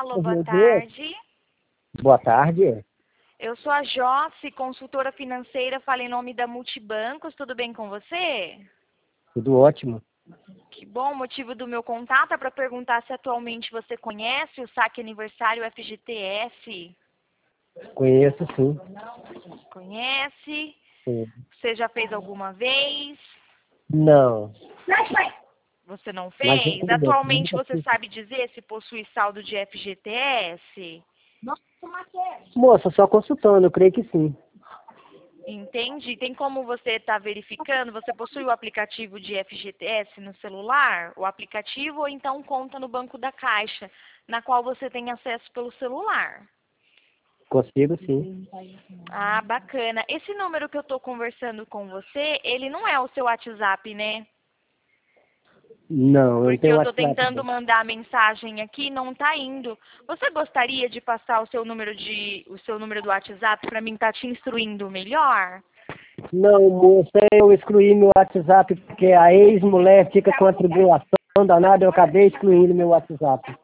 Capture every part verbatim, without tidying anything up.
Alô, Oh, boa meu Deus. tarde. Boa tarde. Eu sou a Josse, consultora financeira, falo em nome da Multibancos. Tudo bem com você? Tudo ótimo. Que bom. O motivo do meu contato é para perguntar se atualmente você conhece o saque aniversário F G T S. Conheço, sim. Conhece? Sim. Você já fez alguma vez? Não. Você não Mas eu fez? conheço. Atualmente Nunca você fiz. sabe dizer se possui saldo de F G T S? Moça, só consultando, eu creio que sim. Entendi. Tem como você estar verificando? Você possui o aplicativo de F G T S no celular? O aplicativo ou então conta no Banco da Caixa, na qual você tem acesso pelo celular? Consigo, sim. Ah, bacana. Esse número que eu estou conversando com você, ele não é o seu WhatsApp, né? Não, eu não Porque tenho eu estou WhatsApp. tentando mandar a mensagem aqui e não está indo. Você gostaria de passar o seu número de, o seu número do WhatsApp para mim estar te instruindo melhor? Não, moça, eu excluí meu WhatsApp porque a ex-mulher fica com a tribulação danada, eu acabei excluindo meu WhatsApp.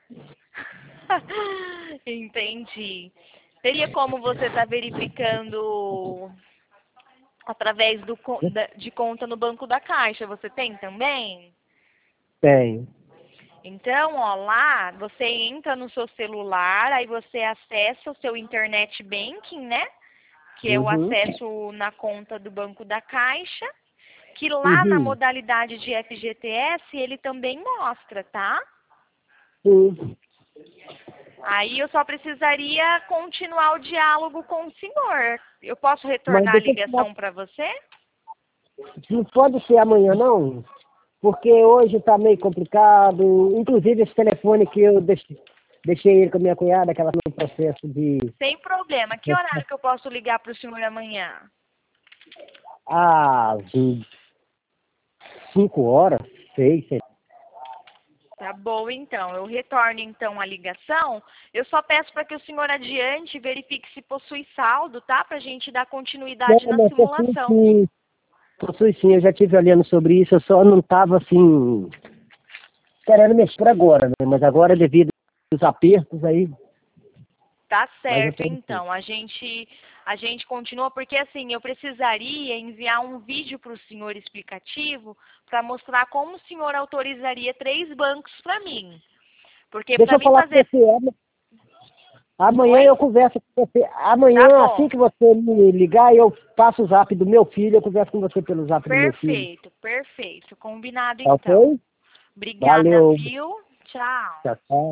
Entendi. Teria como você estar verificando através do, co- da- de conta no Banco da Caixa? Você tem também? Tenho. Então, ó, lá você entra no seu celular, aí você acessa o seu internet banking, né? Que é o Uhum. acesso na conta do Banco da Caixa, que lá na Uhum. modalidade de F G T S ele também mostra, tá? Sim. Aí eu só precisaria continuar o diálogo com o senhor. Eu posso Mas retornar a deixa eu te falar, ligação para você? não pode ser amanhã, não? Porque hoje está meio complicado. Inclusive, esse telefone que eu deixei, deixei ele com a minha cunhada, que ela está no processo de... Sem problema. Que horário que eu posso ligar para o senhor amanhã? Às cinco horas, seis, seis. Tá bom, então. Eu retorno, então, a ligação. Eu só peço para que o senhor adiante e verifique se possui saldo, tá? Para a gente dar Não, continuidade na mas possui simulação. sim. Possui sim, eu já estive olhando sobre isso, eu só não estava assim, querendo mexer por agora, né? Mas agora, devido aos apertos aí, Tá mas eu certo, tô... então. A gente, a gente continua, porque assim, eu precisaria enviar um vídeo para o senhor explicativo para mostrar como o senhor autorizaria três bancos para mim. Porque Deixa para eu mim falar com fazer. você, ama- amanhã Oi? eu converso com você. Tá Amanhã, assim bom. que você me ligar, eu passo o zap do meu filho, eu converso com você pelo zap do meu filho. Perfeito, perfeito. Combinado Tá então. ok? Obrigada, Valeu. viu? Tchau. Tchau, tchau.